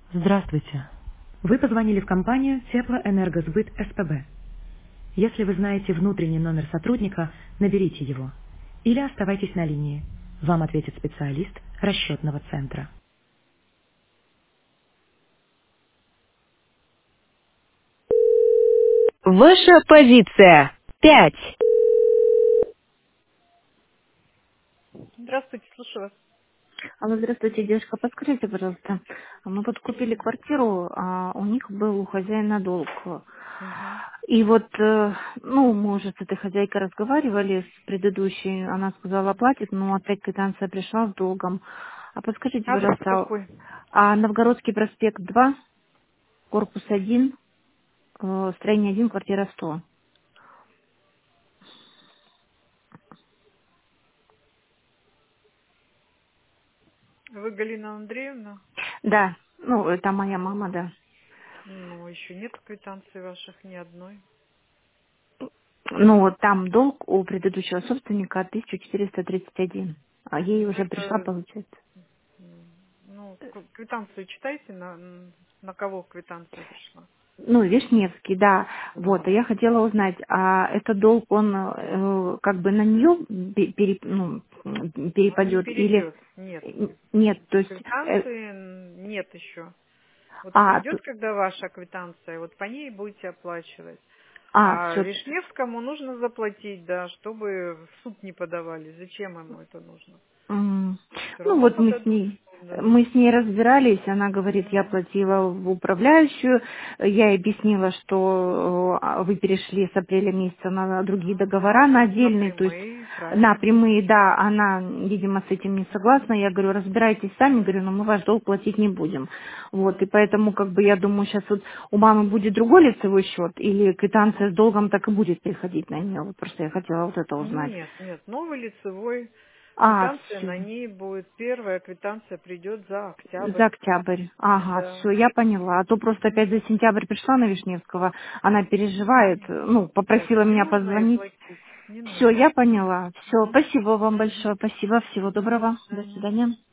Здравствуйте. Вы позвонили в компанию Теплоэнергосбыт СПБ. Если вы знаете внутренний номер сотрудника, наберите его. Или оставайтесь на линии. Вам ответит специалист расчетного центра. Ваша позиция. 5. Здравствуйте, слушаю вас. Алло, здравствуйте, девушка, подскажите, пожалуйста, мы вот купили квартиру, а у них был у хозяина долг. Мгм. И вот, мы уже с этой хозяйкой разговаривали, с предыдущей, она сказала, оплатит, но опять квитанция пришла с долгом. А подскажите, Адрес пожалуйста, какой? Новгородский проспект 2, корпус 1, строение 1, квартира 100. Вы Галина Андреевна? Да, это моя мама, да. Ну, еще нет квитанций ваших ни одной. Вот там долг у предыдущего собственника 1431, а ей Ну, уже пришла, это, получается. ну, квитанцию читайте, на кого квитанция пришла. Вишневский, да. Вот, а Ну, я хотела узнать, а этот долг, он как бы на нее он не перепадет или перейдет. Нет. нет, то есть, Квитанции нет еще. Вот а, придет, когда ваша квитанция, вот по ней будете оплачивать. А все, Вишневскому нужно заплатить, да, чтобы в суд не подавали. Зачем ему это нужно? Все равно вот подадут в суд, да. мы с ней разбирались, она говорит, я М. платила в управляющую, я ей объяснила, что вы перешли с апреля месяца на другие договора, на На отдельные, то есть прямые, на правильно. прямые, да, она, видимо, с этим не согласна, я говорю, разбирайтесь сами, говорю, но мы ваш долг платить не будем. Вот, и поэтому, как бы, я думаю, сейчас вот у мамы будет другой лицевой счет, или квитанция с долгом так и будет приходить на нее, вот просто я хотела вот это узнать. Нет, нет, новый лицевой. А, Квитанция все. на ней будет. Первая квитанция придет за октябрь. За октябрь. Ага, Да. все, я поняла. А то просто опять за сентябрь пришла на Вишневского, она переживает, Нет, попросила не меня нужно ей позвонить. платить. Не Все, нужно. я поняла. Все, Мгм. спасибо вам большое, спасибо, всего До доброго, до свидания. свидания.